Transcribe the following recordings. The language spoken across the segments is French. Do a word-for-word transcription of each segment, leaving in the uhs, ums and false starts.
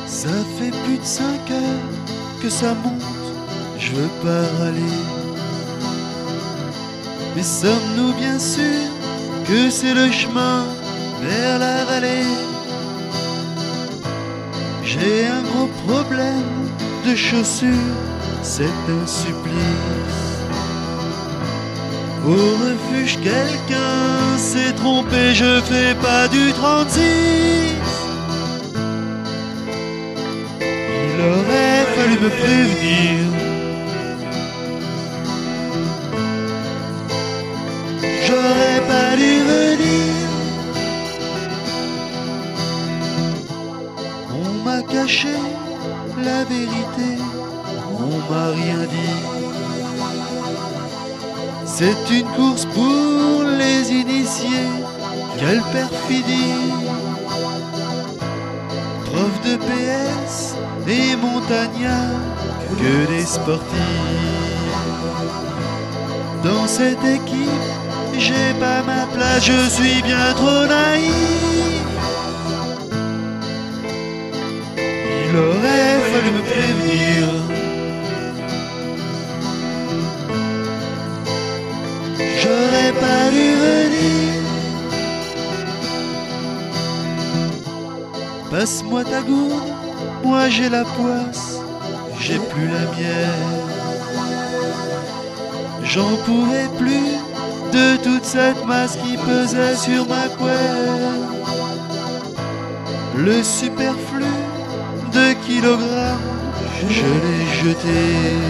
Ça fait plus de cinq heures que ça monte, je veux pas râler. Mais sommes-nous bien sûrs que c'est le chemin vers la vallée? J'ai un gros problème de chaussures, c'est un supplice. Au refuge quelqu'un s'est trompé, je fais pas du trente-six. Il aurait fallu me prévenir. J'aurais pas dû venir. On m'a caché la vérité, on m'a rien dit. C'est une course pour les initiés, quelle perfidie. Prof de P S et montagnard, que des sportifs. Dans cette équipe, j'ai pas ma place, je suis bien trop naïf. Il aurait fallu me prévenir. J'aurais pas dû venir. Passe-moi ta gourde, moi j'ai la poisse, j'ai plus la mienne. J'en pourrais plus de toute cette masse qui pesait sur ma couenne. Le superflu de kilogrammes, je l'ai jeté.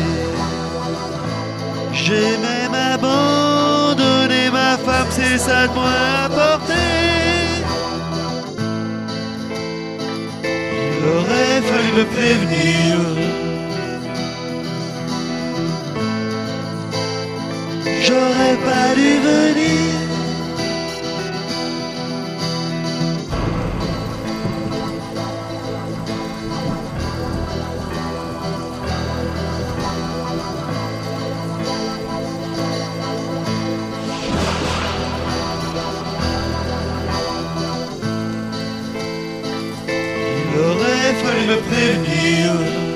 J'ai même abandonné ma femme, c'est ça de moins apporté. Il aurait fallu me prévenir. J'aurais pas dû venir. Il aurait fallu me prévenir.